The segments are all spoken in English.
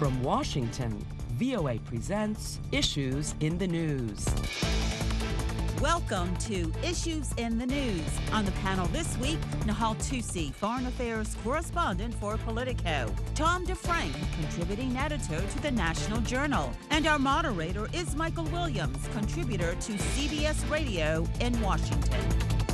From Washington, VOA presents Issues in the News. Welcome to Issues in the News. On the panel this week, Nahal Tusi, Foreign Affairs Correspondent for Politico, Tom DeFrank, Contributing Editor to the National Journal, and our moderator is Michael Williams, Contributor to CBS Radio in Washington.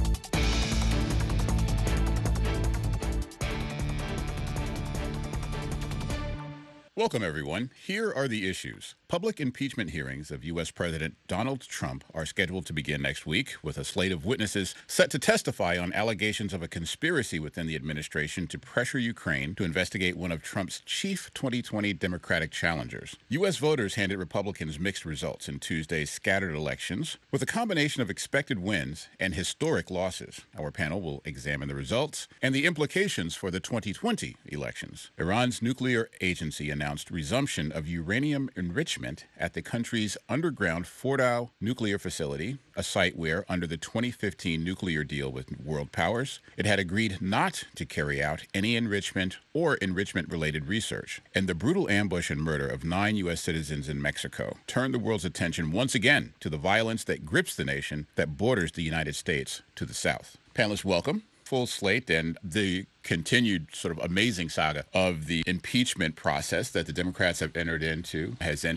Welcome, everyone. Here are the issues. Public impeachment hearings of U.S. President Donald Trump are scheduled to begin next week, with a slate of witnesses set to testify on allegations of a conspiracy within the administration to pressure Ukraine to investigate one of Trump's chief 2020 Democratic challengers. U.S. voters handed Republicans mixed results in Tuesday's scattered elections, with a combination of expected wins and historic losses. Our panel will examine the results and the implications for the 2020 elections. Iran's nuclear agency announced resumption of uranium enrichment at the country's underground Fordow nuclear facility, a site where, under the 2015 nuclear deal with world powers, it had agreed not to carry out any enrichment or enrichment-related research. And the brutal ambush and murder of 9 U.S. citizens in Mexico turned the world's attention once again to the violence that grips the nation that borders the United States to the south. Panelists, welcome. Full slate and the continued sort of amazing saga of the impeachment process that the Democrats have entered into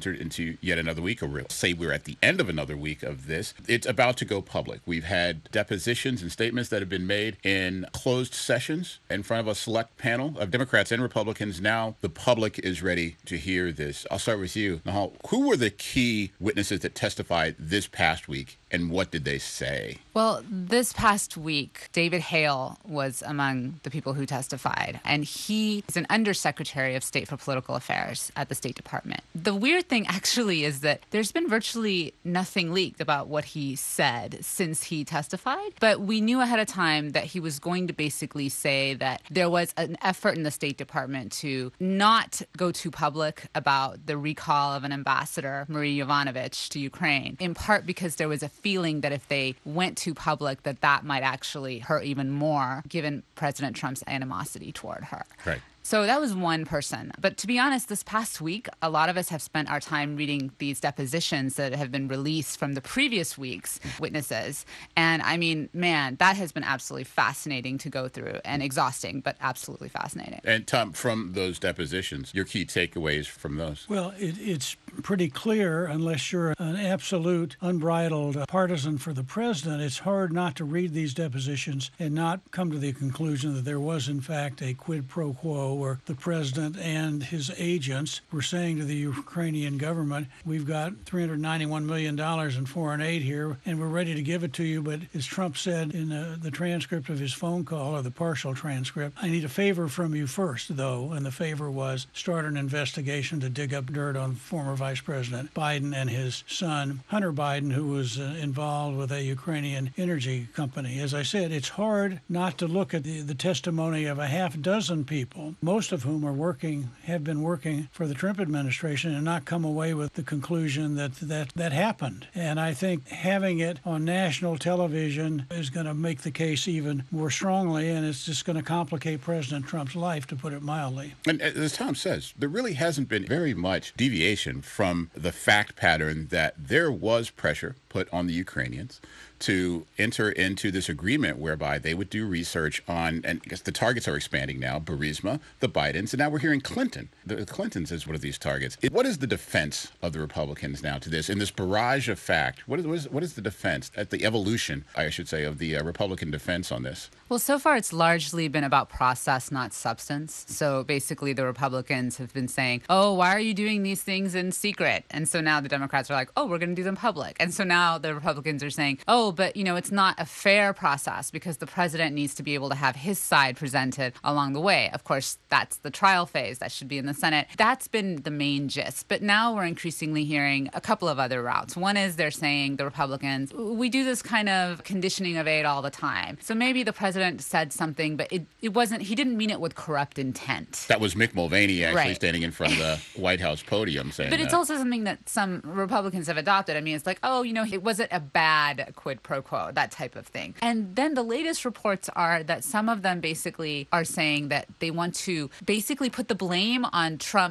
yet another week, or we'll say we're at the end of another week of this. It's about to go public. We've had depositions and statements that have been made in closed sessions in front of a select panel of Democrats and Republicans. Now the public is ready to hear this. I'll start with you, Nahal. Who were the key witnesses that testified this past week, and what did they say? Well, this past week, David Hale was among the people who testified, and he is an undersecretary of state for political affairs at the State Department. The weird thing actually is that there's been virtually nothing leaked about what he said since he testified, but we knew ahead of time that he was going to basically say that there was an effort in the State Department to not go too public about the recall of an ambassador, Marie Yovanovitch, to Ukraine, in part because there was a feeling that if they went too public, that might actually hurt even more, given President Trump's animosity toward her. Right. So that was one person. But to be honest, this past week, a lot of us have spent our time reading these depositions that have been released from the previous week's witnesses. And I mean, man, that has been absolutely fascinating to go through, and exhausting, but absolutely fascinating. And Tom, from those depositions, your key takeaways from those? Well, it's pretty clear, unless you're an absolute unbridled partisan for the president, it's hard not to read these depositions and not come to the conclusion that there was, in fact, a quid pro quo where the president and his agents were saying to the Ukrainian government, we've got $391 million in foreign aid here, and we're ready to give it to you. But as Trump said in the transcript of his phone call, or the partial transcript, I need a favor from you first, though. And the favor was start an investigation to dig up dirt on former Vice President Biden and his son, Hunter Biden, who was involved with a Ukrainian energy company. As I said, it's hard not to look at the testimony of a half dozen people, most of whom have been working for the Trump administration, and not come away with the conclusion that happened. And I think having it on national television is going to make the case even more strongly, and it's just going to complicate President Trump's life, to put it mildly. And as Tom says, there really hasn't been very much deviation from the fact pattern that there was pressure put on the Ukrainians to enter into this agreement whereby they would do research on, and I guess the targets are expanding now, Burisma, the Bidens, and now we're hearing Clinton. The Clintons is one of these targets. What is the defense of the Republicans now to this, in this barrage of fact? What is the defense, at the evolution, I should say, of the Republican defense on this? Well, so far it's largely been about process, not substance. So basically the Republicans have been saying, oh, why are you doing these things in secret? And so now the Democrats are like, oh, we're going to do them public. And so now the Republicans are saying, oh, but, it's not a fair process because the president needs to be able to have his side presented along the way. Of course, that's the trial phase. That should be in the Senate. That's been the main gist. But now we're increasingly hearing a couple of other routes. One is they're saying, the Republicans, we do this kind of conditioning of aid all the time. So maybe the president said something, but it wasn't, he didn't mean it with corrupt intent. That was Mick Mulvaney actually standing in front of the White House podium saying that. But it's also something that some Republicans have adopted. I mean, it's like, oh, it wasn't a bad quid pro quo, that type of thing. And then the latest reports are that some of them basically are saying that they want to basically put the blame on Trump's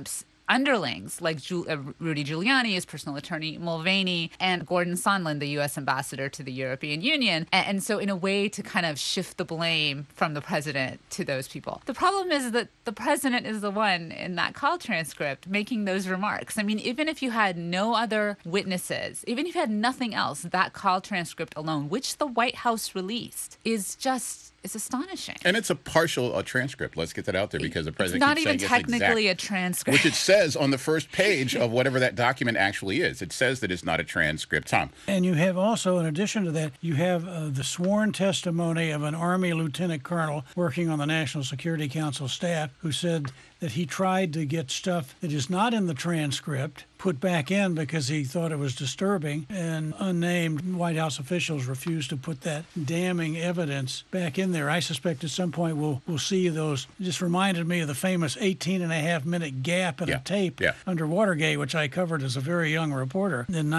underlings like Rudy Giuliani, his personal attorney Mulvaney, and Gordon Sondland, the U.S. ambassador to the European Union. And so in a way to kind of shift the blame from the president to those people. The problem is that the president is the one in that call transcript making those remarks. I mean, even if you had no other witnesses, even if you had nothing else, that call transcript alone, which the White House released, is just... it's astonishing. And it's a partial transcript. Let's get that out there because the president it's not keeps even saying technically it's a transcript. Which it says on the first page of whatever that document actually is. It says that it's not a transcript. Tom. And you have also, in addition to that, you have the sworn testimony of an Army lieutenant colonel working on the National Security Council staff who said that he tried to get stuff that is not in the transcript put back in because he thought it was disturbing, and unnamed White House officials refused to put that damning evidence back in there. I suspect at some point we'll see those. It just reminded me of the famous 18-and-a-half-minute gap in a tape under Watergate, which I covered as a very young reporter in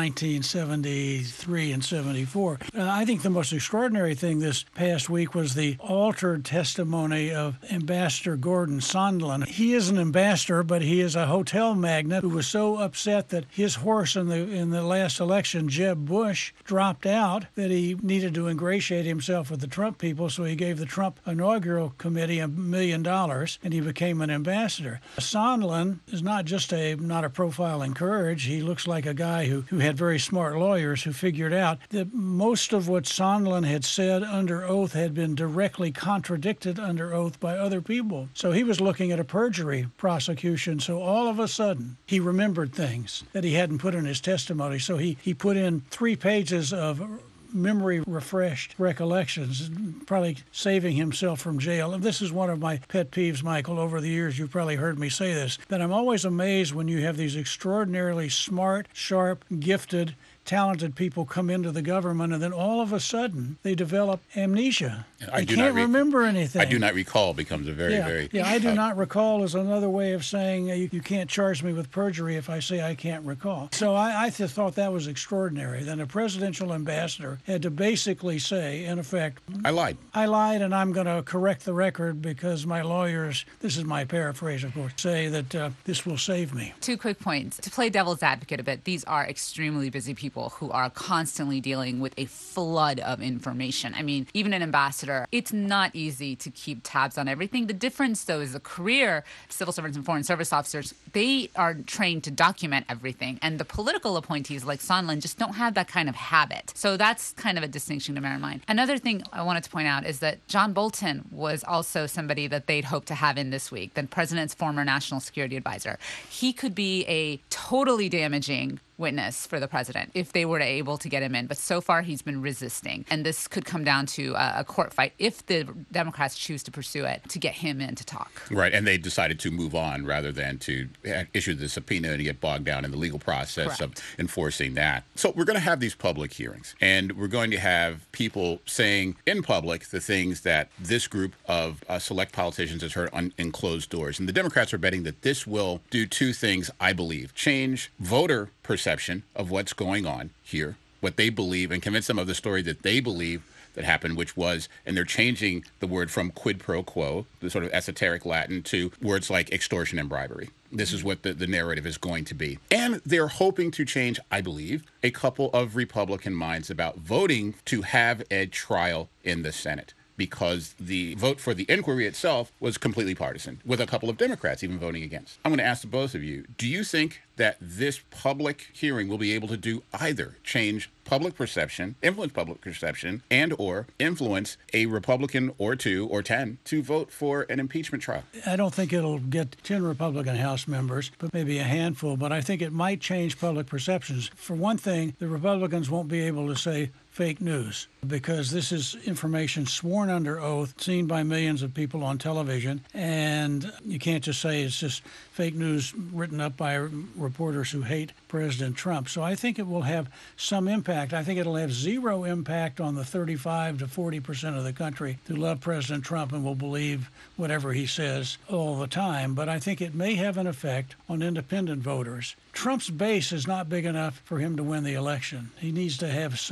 1973 and 74. I think the most extraordinary thing this past week was the altered testimony of Ambassador Gordon Sondland. He is an ambassador, but he is a hotel magnate who was so upset that his horse in the last election, Jeb Bush, dropped out that he needed to ingratiate himself with the Trump people, so he gave the Trump inaugural committee $1 million, and he became an ambassador. Sondland is not just not a profile in courage. He looks like a guy who had very smart lawyers who figured out that most of what Sondland had said under oath had been directly contradicted under oath by other people. So he was looking at a perjury prosecution. So all of a sudden, he remembered things that he hadn't put in his testimony. So he put in 3 pages of memory refreshed recollections, probably saving himself from jail. And this is one of my pet peeves, Michael. Over the years, you've probably heard me say this, that I'm always amazed when you have these extraordinarily smart, sharp, gifted, talented people come into the government, and then all of a sudden they develop amnesia. They can't remember anything. I do not recall becomes a very, very... Yeah, I do not recall is another way of saying you can't charge me with perjury if I say I can't recall. So I thought that was extraordinary. Then a presidential ambassador had to basically say, in effect, I lied, and I'm going to correct the record because my lawyers, this is my paraphrase, of course, say that this will save me. 2 quick points. To play devil's advocate a bit, these are extremely busy people who are constantly dealing with a flood of information. I mean, even an ambassador, it's not easy to keep tabs on everything. The difference, though, is the career civil servants and foreign service officers, they are trained to document everything. And the political appointees like Sondland just don't have that kind of habit. So that's kind of a distinction to bear in mind. Another thing I wanted to point out is that John Bolton was also somebody that they'd hoped to have in this week, the president's former national security advisor. He could be a totally damaging witness for the president if they were able to get him in. But so far, he's been resisting. And this could come down to a court fight if the Democrats choose to pursue it to get him in to talk. Right. And they decided to move on rather than to issue the subpoena and get bogged down in the legal process of enforcing that. So we're going to have these public hearings, and we're going to have people saying in public the things that this group of select politicians has heard in closed doors. And the Democrats are betting that this will do 2 things, I believe. Change voter perception of what's going on here, what they believe, and convince them of the story that they believe that happened, which was, and they're changing the word from quid pro quo, the sort of esoteric Latin, to words like extortion and bribery. This is what the narrative is going to be. And they're hoping to change, I believe, a couple of Republican minds about voting to have a trial in the Senate, because the vote for the inquiry itself was completely partisan, with a couple of Democrats even voting against. I'm going to ask the both of you, do you think that this public hearing will be able to do either change public perception, influence public perception, and or influence a Republican or 2 or 10 to vote for an impeachment trial? I don't think it'll get 10 Republican House members, but maybe a handful. But I think it might change public perceptions. For one thing, the Republicans won't be able to say fake news because this is information sworn under oath, seen by millions of people on television, and you can't just say it's just fake news written up by reporters who hate President Trump. So I think it will have some impact. I think it'll have zero impact on the 35 to 40% of the country who love President Trump and will believe whatever he says all the time. But I think it may have an effect on independent voters. Trump's base is not big enough for him to win the election. He needs to have some other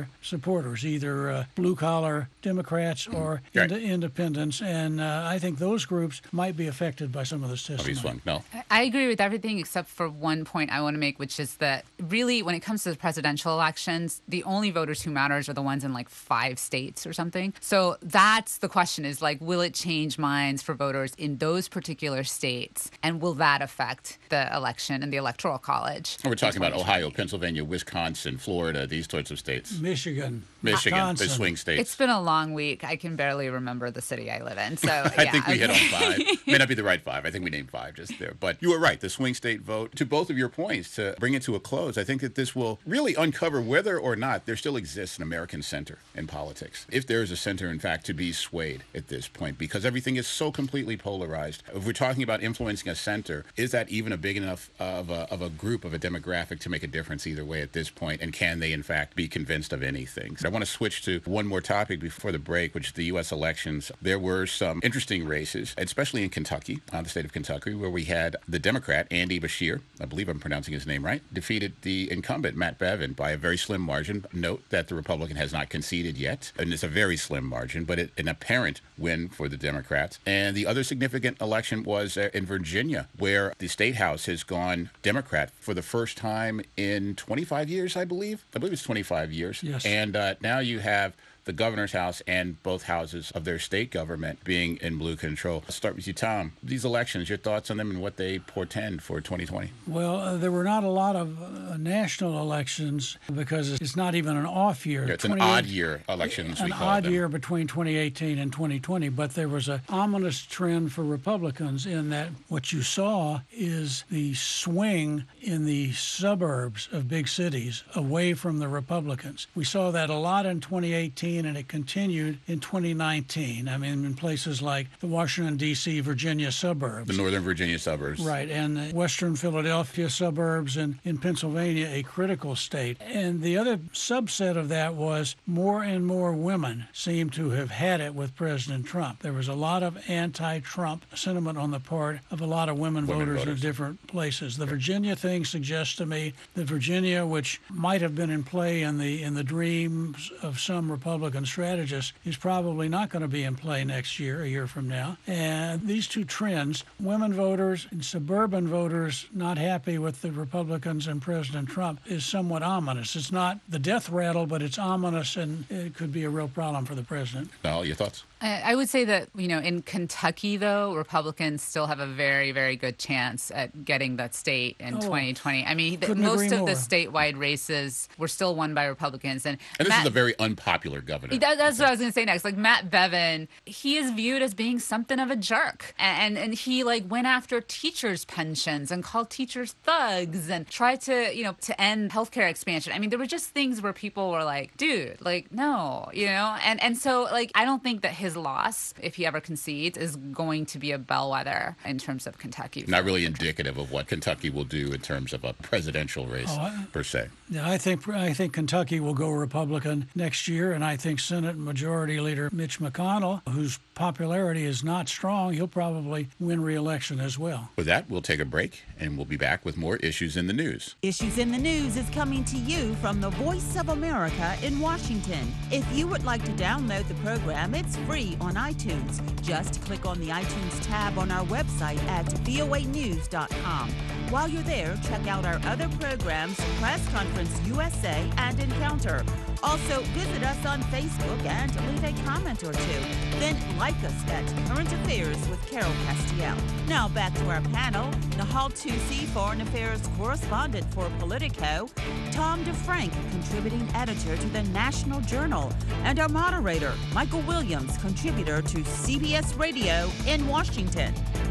their supporters, either blue-collar Democrats or independents. And I think those groups might be affected by some of this testimony. No. I agree with everything except for one point I want to make, which is that really when it comes to the presidential elections, the only voters who matters are the ones in like 5 states or something. So that's the question is like, will it change minds for voters in those particular states? And will that affect the election and the Electoral College? We're talking about Ohio, Pennsylvania, Wisconsin, Florida, these sorts of states. Michigan, the swing states. It's been a long week. I can barely remember the city I live in. So I think we hit on 5. May not be the right 5. I think we named 5 just there. But you were right. The swing state vote, to both of your points, to bring it to a close, I think that this will really uncover whether or not there still exists an American center in politics. If there is a center, in fact, to be swayed at this point, because everything is so completely polarized. If we're talking about influencing a center, is that even a big enough of a group, of a demographic to make a difference either way at this point? And can they, in fact, be convinced of anything? So I want to switch to one more topic before the break, which is the U.S. elections. There were some interesting races, especially in Kentucky, the state of Kentucky, where we had the Democrat, Andy Beshear, I believe I'm pronouncing his name right, defeated the incumbent, Matt Bevin, by a very slim margin. Note that the Republican has not conceded yet, and it's a very slim margin, but an apparent win for the Democrats. And the other significant election was in Virginia, where the state house has gone Democrat for the first time in 25 years, I believe. I believe it's 25 years. Yes. And now you have the governor's house and both houses of their state government being in blue control. I'll start with you, Tom. These elections, your thoughts on them and what they portend for 2020? Well, there were not a lot of national elections because it's not even an off year. Yeah, it's an odd year elections. An odd year between 2018 and 2020, but there was an ominous trend for Republicans in that what you saw is the swing in the suburbs of big cities away from the Republicans. We saw that a lot in 2018. And it continued in 2019. I mean, in places like the Washington, D.C., Virginia suburbs. The Northern Virginia suburbs. Right, and the Western Philadelphia suburbs, and in Pennsylvania, a critical state. And the other subset of that was more and more women seem to have had it with President Trump. There was a lot of anti-Trump sentiment on the part of a lot of women voters in different places. The Virginia thing suggests to me that Virginia, which might have been in play in the dreams of some Republican strategist, is probably not going to be in play next year, a year from now. And these two trends, women voters and suburban voters not happy with the Republicans and President Trump, is somewhat ominous. It's not the death rattle, but it's ominous, and it could be a real problem for the president. Al, your thoughts? I would say that, in Kentucky, though, Republicans still have a very, very good chance at getting that state in 2020. I mean, most of the statewide races were still won by Republicans. And this is a very unpopular governor. That's what I was going to say next. Like, Matt Bevin, he is viewed as being something of a jerk. And he, went after teachers' pensions and called teachers thugs and tried to, to end healthcare expansion. I mean, there were just things where people were like, dude, no, And so, I don't think that his loss, if he ever concedes, is going to be a bellwether in terms of Kentucky. Not really indicative of what Kentucky will do in terms of a presidential race, per se. Yeah, I think Kentucky will go Republican next year, and I think Senate Majority Leader Mitch McConnell, whose popularity is not strong, he'll probably win re-election as well. With that, we'll take a break, and we'll be back with more Issues in the News. Issues in the News is coming to you from the Voice of America in Washington. If you would like to download the program, it's free on iTunes. Just click on the iTunes tab on our website at voanews.com. While you're there, check out our other programs, Press Conference USA and Encounter. Also, visit us on Facebook and leave a comment or two. Then like us at Current Affairs with Carol Castiel. Now back to our panel. Nahal Tusi, Foreign Affairs Correspondent for Politico. Tom DeFrank, Contributing Editor to the National Journal. And our moderator, Michael Williams, Contributor to CBS Radio in Washington.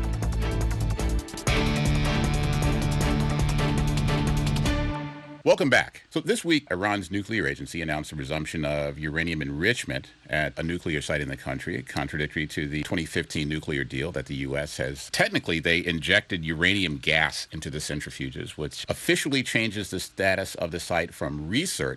Welcome back. So this week, Iran's nuclear agency announced the resumption of uranium enrichment at a nuclear site in the country, contradictory to the 2015 nuclear deal that the U.S. has. Technically, they injected uranium gas into the centrifuges, which officially changes the status of the site from research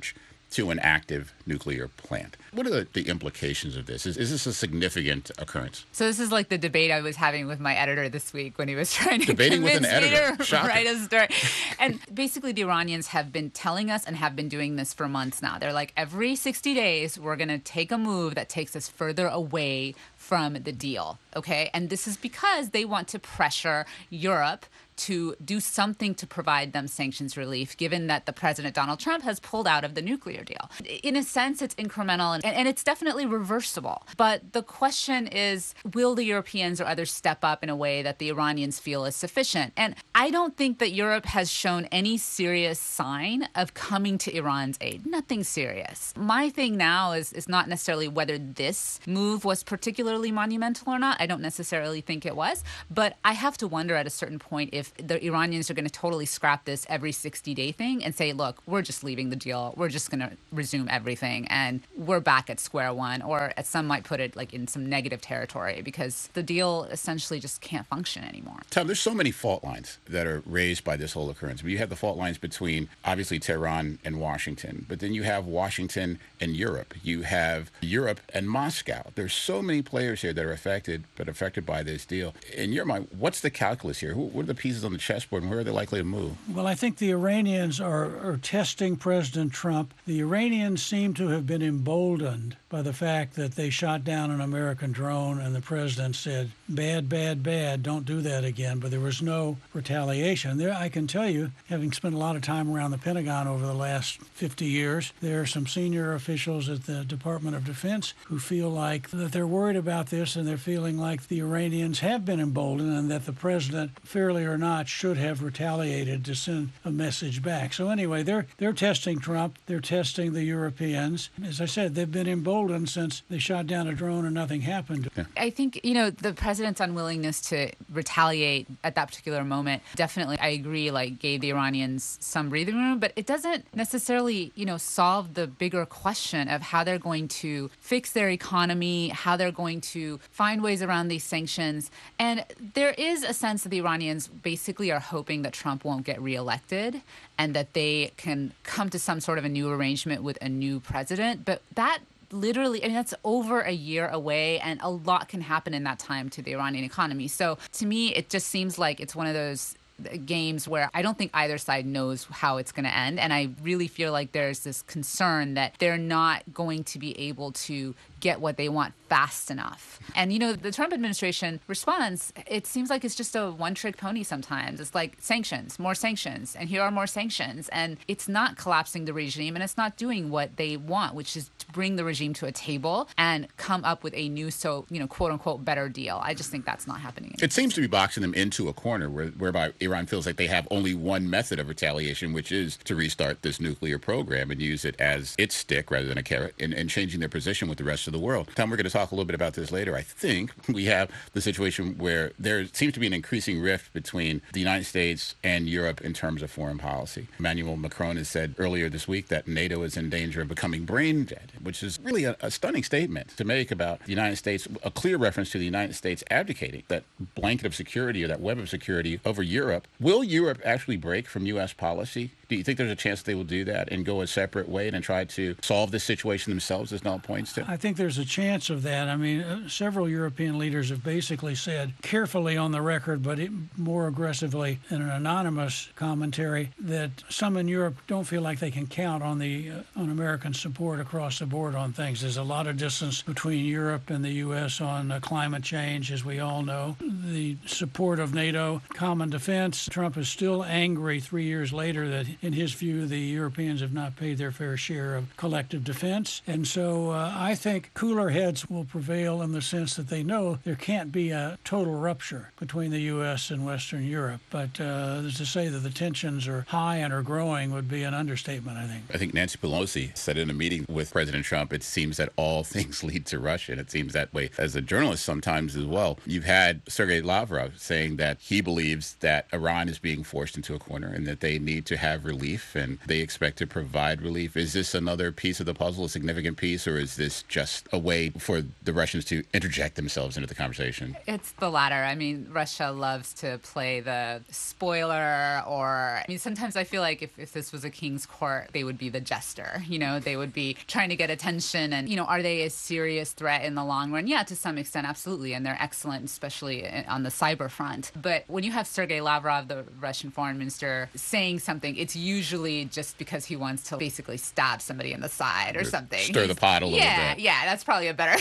to an active nuclear plant. What are the implications of this? Is this a significant occurrence? So this is like the debate I was having with my editor this week when he was trying to Debating with an convince me editor. to write a story. And basically the Iranians have been telling us and have been doing this for months now. They're like, every 60 days, we're going to take a move that takes us further away from the deal, okay? And this is because they want to pressure Europe to do something to provide them sanctions relief, given that the President Donald Trump has pulled out of the nuclear deal. In a sense, it's incremental and it's definitely reversible. But the question is, will the Europeans or others step up in a way that the Iranians feel is sufficient? And I don't think that Europe has shown any serious sign of coming to Iran's aid. Nothing serious. My thing now is not necessarily whether this move was particularly monumental or not. I don't necessarily think it was. But I have to wonder at a certain point if the Iranians are going to totally scrap this every 60-day thing and say, look, we're just leaving the deal. We're just going to resume everything and we're back at square one, or as some might put it, like in some negative territory, because the deal essentially just can't function anymore. Tom, there's so many fault lines that are raised by this whole occurrence. I mean, you have the fault lines between, obviously, Tehran and Washington, but then you have Washington and Europe. You have Europe and Moscow. There's so many players here that are affected by this deal. In your mind, what's the calculus here? What are the pieces on the chessboard, and where are they likely to move? Well, I think the Iranians are testing President Trump. The Iranians seem to have been emboldened by the fact that they shot down an American drone and the president said, bad, bad, bad, don't do that again. But there was no retaliation. There, I can tell you, having spent a lot of time around the Pentagon over the last 50 years, there are some senior officials at the Department of Defense who feel like that they're worried about this, and they're feeling like the Iranians have been emboldened and that the president, fairly or not, should have retaliated to send a message back. So anyway, they're testing Trump. They're testing the Europeans. As I said, they've been emboldened since they shot down a drone and nothing happened. Yeah. I think, the president's unwillingness to retaliate at that particular moment, definitely, I agree, gave the Iranians some breathing room, but it doesn't necessarily, solve the bigger question of how they're going to fix their economy, how they're going to find ways around these sanctions. And there is a sense that the Iranians basically are hoping that Trump won't get reelected and that they can come to some sort of a new arrangement with a new president. But that literally, that's over a year away, and a lot can happen in that time to the Iranian economy. So to me, it just seems like it's one of those games where I don't think either side knows how it's going to end. And I really feel like there's this concern that they're not going to be able to get what they want fast enough. And, the Trump administration response, it seems like it's just a one-trick pony sometimes. It's like sanctions, more sanctions, and here are more sanctions. And it's not collapsing the regime, and it's not doing what they want, which is to bring the regime to a table and come up with a new, quote-unquote, better deal. I just think that's not happening anymore. It seems to be boxing them into a corner whereby Iran feels like they have only one method of retaliation, which is to restart this nuclear program and use it as its stick rather than a carrot, and changing their position with the rest of the world. Tom, we're going to talk a little bit about this later. I think we have the situation where there seems to be an increasing rift between the United States and Europe in terms of foreign policy. Emmanuel Macron has said earlier this week that NATO is in danger of becoming brain dead, which is really a stunning statement to make about the United States, a clear reference to the United States abdicating that blanket of security or that web of security over Europe. Will Europe actually break from U.S. policy? Do you think there's a chance they will do that and go a separate way and try to solve this situation themselves, as Noel points to? I think there's a chance of that. I mean, several European leaders have basically said, carefully on the record, but more aggressively in an anonymous commentary, that some in Europe don't feel like they can count on on American support across the board on things. There's a lot of distance between Europe and the U.S. on climate change, as we all know. The support of NATO, common defense. Trump is still angry 3 years later that, in his view, the Europeans have not paid their fair share of collective defense. And so I think cooler heads will prevail in the sense that they know there can't be a total rupture between the U.S. and Western Europe. But to say that the tensions are high and are growing would be an understatement, I think. I think Nancy Pelosi said in a meeting with President Trump, it seems that all things lead to Russia, and it seems that way as a journalist sometimes as well. You've had Sergei Lavrov saying that he believes that Iran is being forced into a corner and that they need to have relief, and they expect to provide relief. Is this another piece of the puzzle, a significant piece, or is this just a way for the Russians to interject themselves into the conversation? It's the latter. I mean, Russia loves to play the spoiler, or, I mean, sometimes I feel like if this was a king's court, they would be the jester. You know, they would be trying to get attention. And, you know, are they a serious threat in the long run? Yeah, to some extent, absolutely. And they're excellent, especially on the cyber front. But when you have Sergei Lavrov, the Russian foreign minister, saying something, it's usually just because he wants to basically stab somebody in the side or something. Stir the pot a little bit. Yeah, that's probably a better...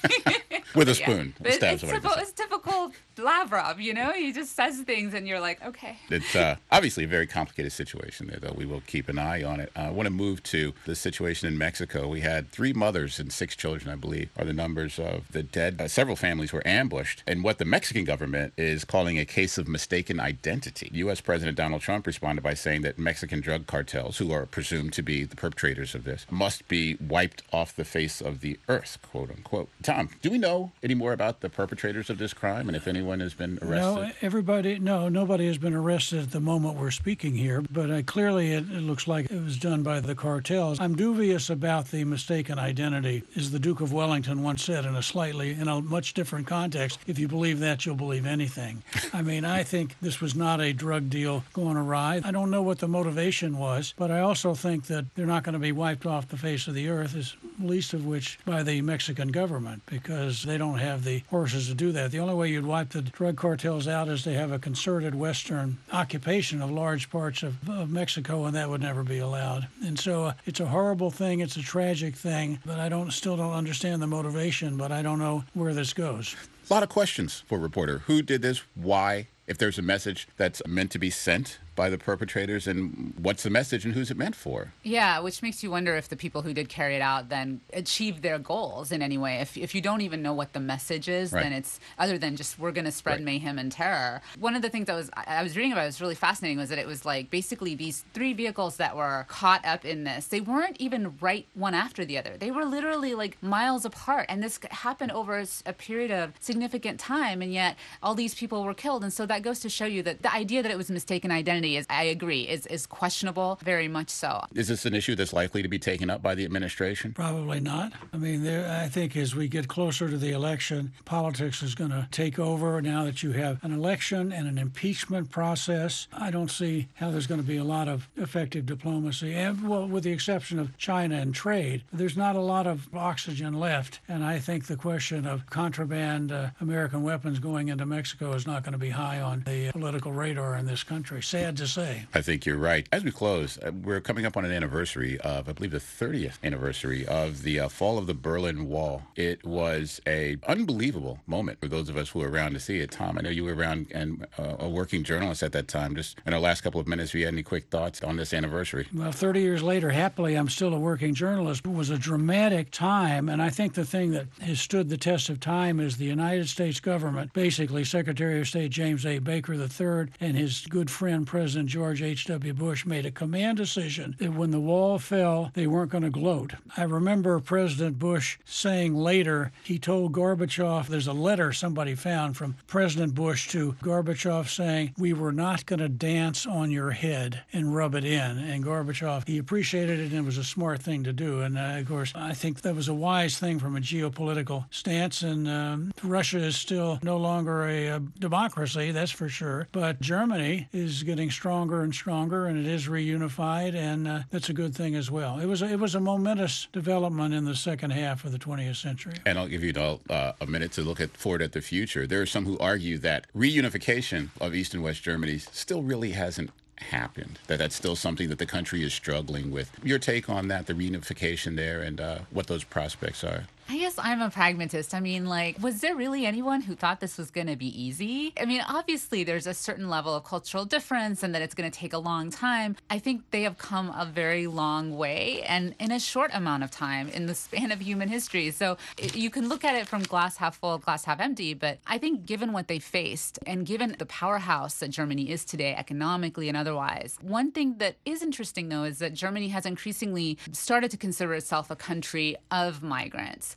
With a spoon. Yeah. It's typical Lavrov, you know? He just says things and you're like, okay. It's obviously a very complicated situation there, though. We will keep an eye on it. I want to move to the situation in Mexico. We had 3 mothers and 6 children, I believe, are the numbers of the dead. Several families were ambushed, and what the Mexican government is calling a case of mistaken identity. U.S. President Donald Trump responded by saying that Mexican drug cartels, who are presumed to be the perpetrators of this, must be wiped off the face of the earth, quote unquote. Tom, do we know any more about the perpetrators of this crime, and if anyone has been arrested? Nobody has been arrested at the moment we're speaking here, but clearly it looks like it was done by the cartels. I'm dubious about the mistaken identity. As the Duke of Wellington once said in a much different context, if you believe that, you'll believe anything. I mean, I think this was not a drug deal going awry. I don't know what the motivation was, but I also think that they're not going to be wiped off the face of the earth, least of which by the Mexican government, because they don't have the horses to do that. The only way you'd wipe the drug cartels out is to have a concerted Western occupation of large parts of Mexico, and that would never be allowed. And so it's a horrible thing. It's a tragic thing, but I still don't understand the motivation, but I don't know where this goes. A lot of questions for a reporter. Who did this? Why? If there's a message that's meant to be sent by the perpetrators, and what's the message and who's it meant for? Yeah, which makes you wonder if the people who did carry it out then achieved their goals in any way. If you don't even know what the message is, right, then it's other than just we're going to spread mayhem and terror. One of the things I was reading about, it was really fascinating, was that it was like basically these 3 vehicles that were caught up in this, they weren't even right one after the other. They were literally like miles apart, and this happened over a period of significant time, and yet all these people were killed. And so that goes to show you that the idea that it was mistaken identity is, I agree, is questionable, very much so. Is this an issue that's likely to be taken up by the administration? Probably not. I mean, I think as we get closer to the election, politics is going to take over. Now that you have an election and an impeachment process, I don't see how there's going to be a lot of effective diplomacy. And, well, with the exception of China and trade, there's not a lot of oxygen left. And I think the question of contraband American weapons going into Mexico is not going to be high on the political radar in this country. Sad to say. I think you're right. As we close, we're coming up on an anniversary of, I believe, the 30th anniversary of the fall of the Berlin Wall. It was an unbelievable moment for those of us who were around to see it. Tom, I know you were around and a working journalist at that time. Just in our last couple of minutes, if you had any quick thoughts on this anniversary? Well, 30 years later, happily, I'm still a working journalist. It was a dramatic time, and I think the thing that has stood the test of time is the United States government, basically Secretary of State James A. Baker III and his good friend, President George H.W. Bush, made a command decision that when the wall fell, they weren't going to gloat. I remember President Bush saying later, he told Gorbachev, there's a letter somebody found from President Bush to Gorbachev saying, we were not going to dance on your head and rub it in. And Gorbachev, he appreciated it, and it was a smart thing to do. And of course, I think that was a wise thing from a geopolitical stance. And Russia is still no longer a democracy, that's for sure. But Germany is getting stronger and stronger, and it is reunified, and that's a good thing as well. It was a momentous development in the second half of the 20th century. And I'll give you a minute to look forward at the future. There are some who argue that reunification of East and West Germany still really hasn't happened, that's still something that the country is struggling with. Your take on that, the reunification there, and what those prospects are? I guess I'm a pragmatist. I mean, like, was there really anyone who thought this was going to be easy? I mean, obviously, there's a certain level of cultural difference and that it's going to take a long time. I think they have come a very long way, and in a short amount of time in the span of human history. So you can look at it from glass half full, glass half empty, but I think given what they faced and given the powerhouse that Germany is today, economically and otherwise, one thing that is interesting, though, is that Germany has increasingly started to consider itself a country of migrants.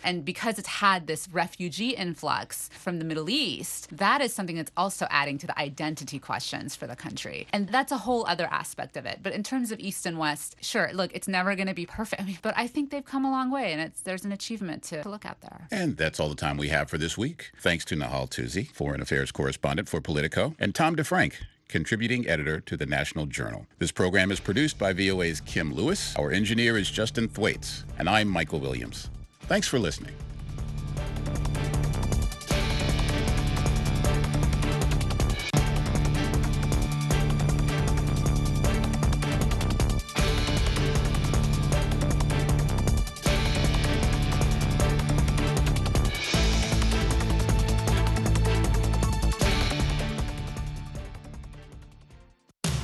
And because it's had this refugee influx from the Middle East, that is something that's also adding to the identity questions for the country. And that's a whole other aspect of it. But in terms of East and West, sure, look, it's never going to be perfect. But I think they've come a long way, and there's an achievement to look at there. And that's all the time we have for this week. Thanks to Nahal Tousi, foreign affairs correspondent for Politico, and Tom DeFrank, contributing editor to the National Journal. This program is produced by VOA's Kim Lewis. Our engineer is Justin Thwaites, and I'm Michael Williams. Thanks for listening.